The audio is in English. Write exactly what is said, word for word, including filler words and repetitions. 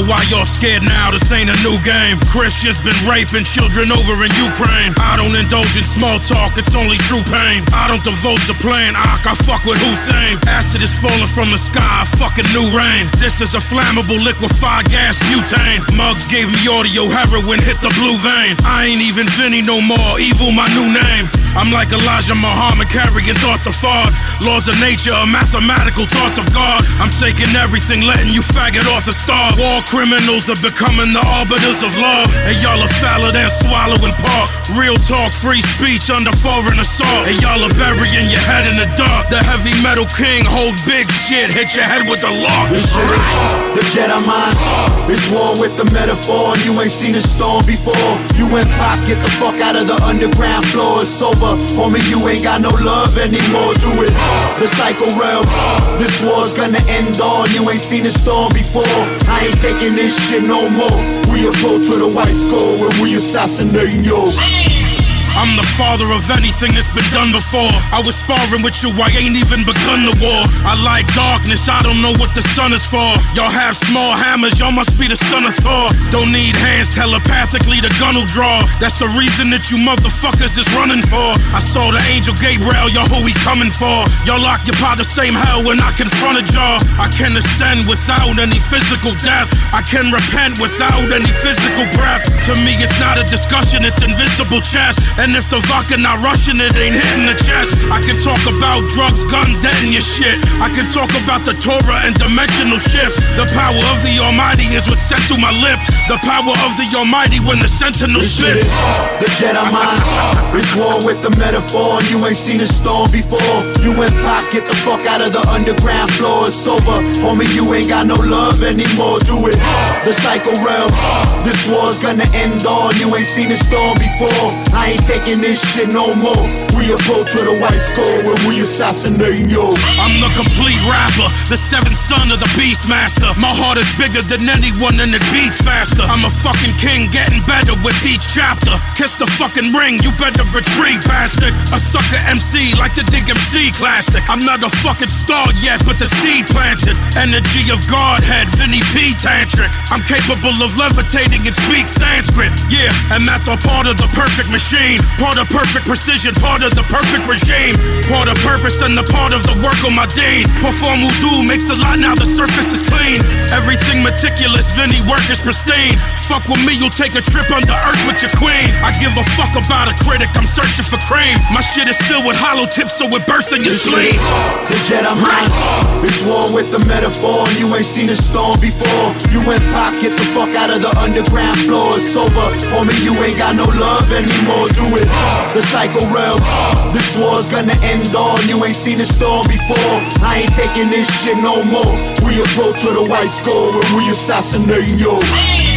why y'all scared now, this ain't a new game. Christians been raping children over in Ukraine. I don't indulge in small talk, it's only true pain. I don't devote to playing Ak, I fuck with Hussein. Acid is falling from the sky, fucking new rain. This is a flammable liquefied gas butane. Muggs gave me audio, heroin hit the blue vein. I ain't even Vinny no more, evil my new name. I'm like Elijah Muhammad, carrying thoughts of fraud. Laws of nature, mathematical thoughts of God. I'm taking everything, letting you faggot off the star. War criminals are becoming the arbiters of law. And y'all are fouler than swallowing pork. Real talk, free speech under foreign assault. And y'all are burying your head in the dark. The heavy metal king, hold big shit, hit your head with the law. This shit is the Jedi mind. It's war with the metaphor. You ain't seen a storm before. You and Pop, get the fuck out of the underground floor. It's over, homie, you ain't got no love anymore. Do it, the psycho realms. This war's gonna end all. You ain't seen a storm before. I ain't taking this shit no more. We approach with a white skull when we assassinating you. I'm the father of anything that's been done before. I was sparring with you, I ain't even begun the war. I like darkness, I don't know what the sun is for. Y'all have small hammers, y'all must be the son of Thor. Don't need hands, telepathically the gun will draw. That's the reason that you motherfuckers is running for. I saw the angel Gabriel, y'all who he coming for. Y'all occupy the same hell when I confronted y'all. I can ascend without any physical death. I can repent without any physical breath. To me it's not a discussion, it's invisible chess. And if the vodka not rushing, it ain't hitting the chest. I can talk about drugs, gun, dead in your shit. I can talk about the Torah and dimensional shifts. The power of the Almighty is what's sent through my lips. The power of the Almighty when the sentinel spits. The Jedi mind. It's war with the metaphor. You ain't seen a storm before. You and Pop, get the fuck out of the underground floor. It's over, homie, you ain't got no love anymore. Do it, the psycho realms. This war's gonna end all. You ain't seen a storm before. I ain't taking this shit no more. We approach with a white skull when we assassinating you. I'm the complete rapper, the seventh son of the Beastmaster. My heart is bigger than anyone and it beats faster. I'm a fucking king, getting better with each chapter. Kiss the fucking ring, you better retreat, bastard. A sucker M C like the Dig M C classic. I'm not a fucking star yet, but the seed planted. Energy of Godhead, Vinny P. Tantric. I'm capable of levitating and speak Sanskrit. Yeah, and that's all part of the perfect machine. Part of perfect precision, part of the perfect regime. Part of purpose and the part of the work on my dean. Perform wudu, makes a lot, now the surface is clean. Everything meticulous, Vinny work is pristine. Fuck with me, you'll take a trip under earth with your queen. I give a fuck about a critic, I'm searching for cream. My shit is filled with hollow tips, so it bursts in your spleen. The Jedi mind. It's war with the metaphor. You ain't seen a storm before. You and Pop, get the fuck out of the underground floor. It's over, homie, you ain't got no love anymore. Do it, the psycho realms. This war's gonna end all. You ain't seen a storm before. I ain't taking this shit no more. We approach with a white skull when we assassinating you.